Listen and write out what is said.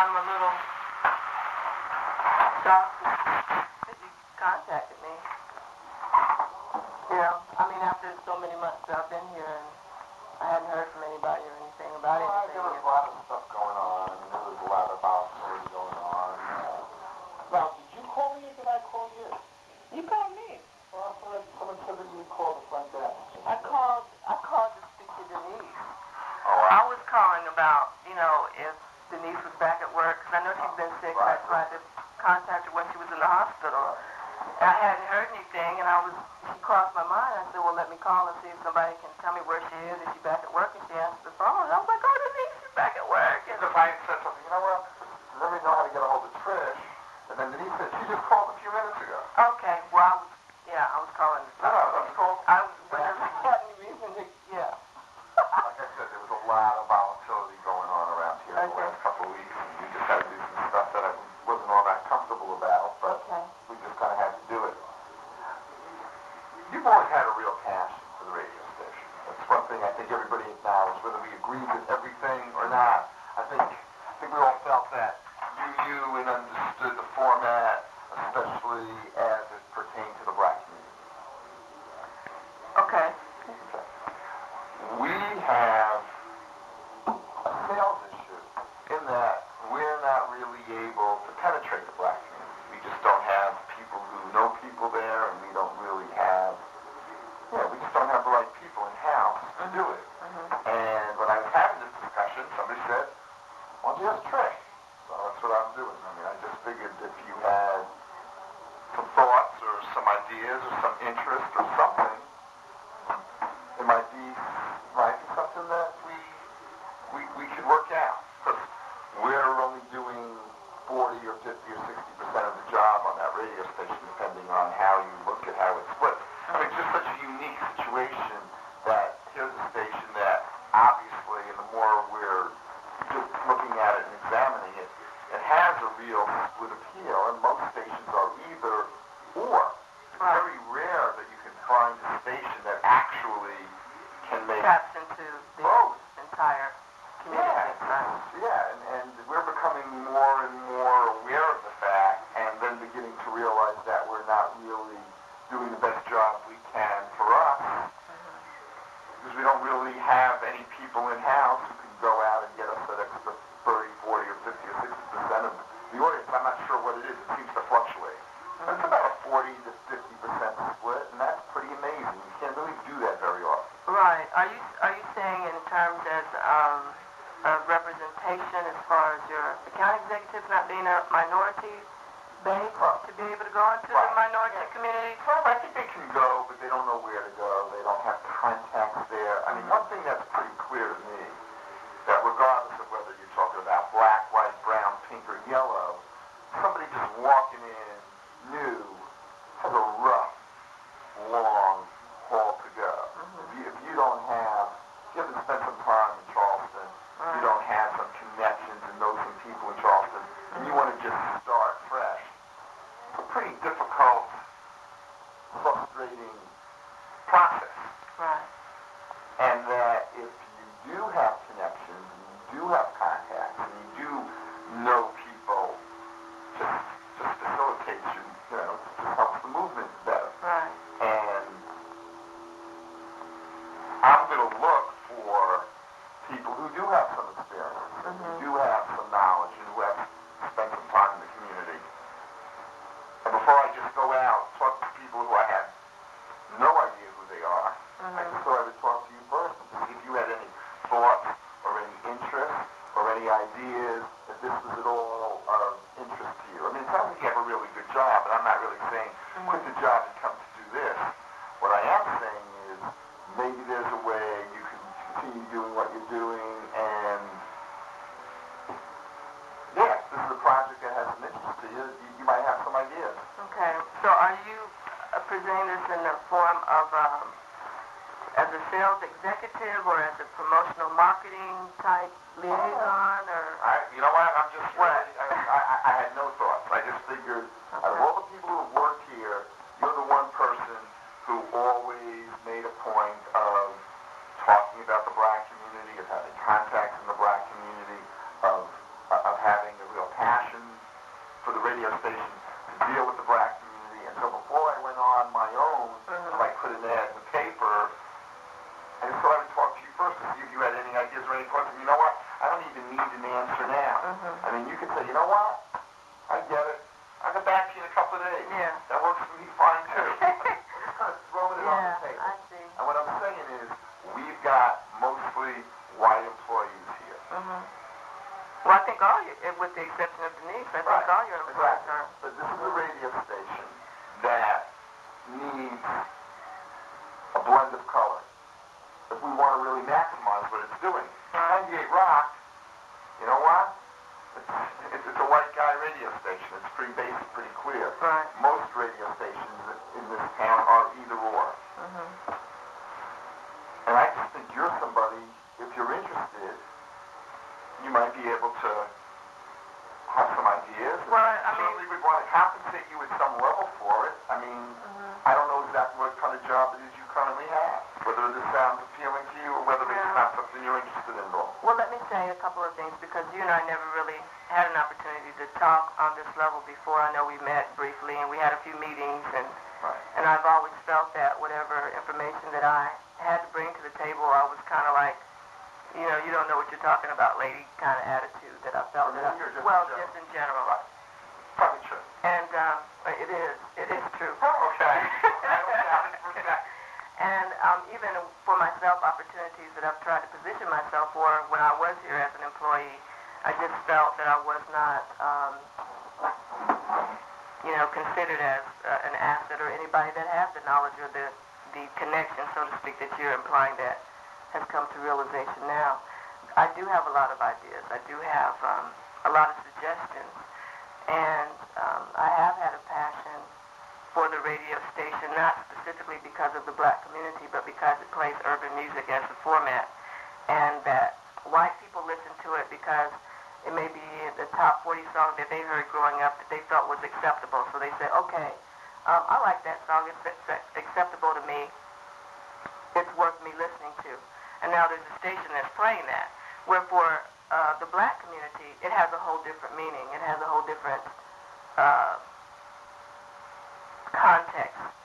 I'm a little shocked that you contacted me. You know, I mean, after so many months that I've been here and I hadn't heard from anybody or anything about anything. There was a lot of stuff going on. I mean, there was a lot of volatility going on. Now, did you call me or did I call you? You called me. Well, I thought someone said that you called the front desk. I called to speak to Denise. Oh, I was calling about, you know, if Denise was back at work, because I know she's been sick, and I tried to contact her when she was in the hospital. And I hadn't heard anything, and she crossed my mind. I said, well, let me call and see if somebody can tell me where she is. Is she back at work? And she answered the phone. And I was like, oh, Denise, she's back at work. And if I had said something, you know what, let me know how to get a hold of Trish. And then Denise said, she just called a few minutes ago. Okay, well, I was calling to talk. No, that's cool. I had any reason to, yeah. Like I said, there was a lot of volatility going on around here in the last couple of weeks, and we just had to do some stuff that I wasn't all that comfortable about, but we just kind of had to do it. You've always had a real passion for the radio station. That's one thing I think everybody acknowledged, whether we agreed with everything or not. I think we all felt that you knew and understood the format, especially as it pertained to the black community. Okay. We have a sales issue in that we're not really able to penetrate the black community. We just don't have people who know people there, and we don't really have, we just don't have the right people in-house to do it. And when I was having this discussion, somebody said, why don't you ask Trey? So that's what I'm doing. I mean, I just figured if you had some thoughts or some ideas or some interest or something, it might be something that we could work out. Because we're only doing 40 or 50 or 60% of the job on that radio station, depending on how you look at how it splits. I mean, it's just such a unique situation that here's a station that obviously, and the more we're just looking at it and examining it, it has a real split appeal, and most stations are either or. It's very rare that you can find a station that actually can make taps into the entire community. And we're becoming more and more aware of the fact, and then beginning to realize that we're not really doing the best job we can for us, because we don't really have any people in-house who can go out and get us that extra 30, 40, or 50, or 60% of the audience. I'm not sure what it is. It seems to fluctuate. It's about a 40 to 50% split, and that's pretty amazing. You can't really do that very often. Right. Are you saying in terms of representation as far as your account executives not being a minority base to be able to go into the minority community? Well, I think they can go, but they don't know where to go. They don't have contacts there. I mean, one thing that's pretty clear to me, that regardless of whether you're talking about black, white, brown, pink, or yellow, somebody just walking in new has a rough, long haul to go. If you don't have, if you haven't spent some time in Charleston, you don't have some connections and know some people in Charleston, and you want to just start fresh, it's a pretty difficult, frustrating process. Right. And that if you do have connections, and you do have contacts, and you do know people, just facilitates you, just helps the movement better. Right. And I'm going to look for people who do have some experience, and who do have some knowledge, and who have spent some time in the community. And before I just go out, talk to people who I have no idea who they are, I just thought I would talk to you first and see if you had any thoughts or any interest or any ideas that this was at all of interest to you. I mean, it sounds like you have a really good job, and I'm not really saying quit the job and come to do this. What I am saying is maybe there's a way you can continue doing what you're doing, and this is a project that has some interest to you. You might have some ideas. Okay. So are you presenting this in the form of as a sales executive or as a promotional marketing type liaison, or? You know what? I'm just I had no thoughts. I just figured out of all the people who work here, you're the one person who always made a point of talking about the black community, of having contacts in the black community, of having a real Mm-hmm. Well, I think all you, with the exception of Denise, I think all your employees are. But this is a radio station that needs a blend of color if we want to really maximize what it's doing. 98 Rock, you know what? It's a white guy radio station. It's pretty basic, pretty clear. Right. Most radio stations in this town are either or. Mm-hmm. And I just think you're somebody, if you're interested, you might be able to have some ideas. Well, I mean, certainly would want to compensate you at some level for it. I mean, I don't know exactly what kind of job it is you currently have, whether this sounds appealing to you or whether it's not something you're interested in at all. Well, let me say a couple of things, because you and I never really had an opportunity to talk on this level before. I know we met briefly, and we had a few meetings, and I've always felt that whatever information that I had to bring to the table, I was kind of like, you know, you don't know what you're talking about, lady, kind of attitude that I felt. Just in general. Right. Probably true. And it is true. Okay. And even for myself, opportunities that I've tried to position myself for when I was here as an employee, I just felt that I was not, considered as an asset or anybody that has the knowledge or the connection, so to speak, that you're implying that has come to realization now. I do have a lot of ideas. I do have a lot of suggestions. And I have had a passion for the radio station, not specifically because of the black community, but because it plays urban music as a format, and that white people listen to it because it may be the top 40 song that they heard growing up that they felt was acceptable. So they said, okay, I like that song. It's acceptable to me. It's worth me listening to. And now there's a station that's playing that. Where for the black community, it has a whole different meaning. It has a whole different context.